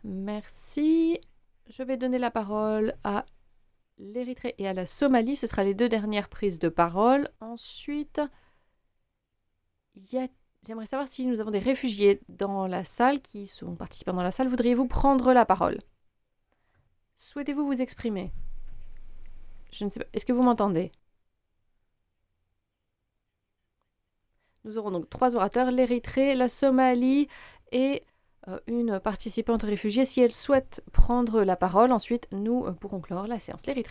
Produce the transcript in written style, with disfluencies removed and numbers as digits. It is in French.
Merci. Je vais donner la parole à l'Érythrée et à la Somalie. Ce sera les deux dernières prises de parole. Ensuite, j'aimerais savoir si nous avons des réfugiés dans la salle qui sont participants dans la salle. Voudriez-vous prendre la parole? Souhaitez-vous vous exprimer? Je ne sais pas. Est-ce que vous m'entendez? Nous aurons donc 3 orateurs, l'Érythrée, la Somalie et une participante réfugiée. Si elle souhaite prendre la parole, ensuite nous pourrons clore la séance. L'Érythrée.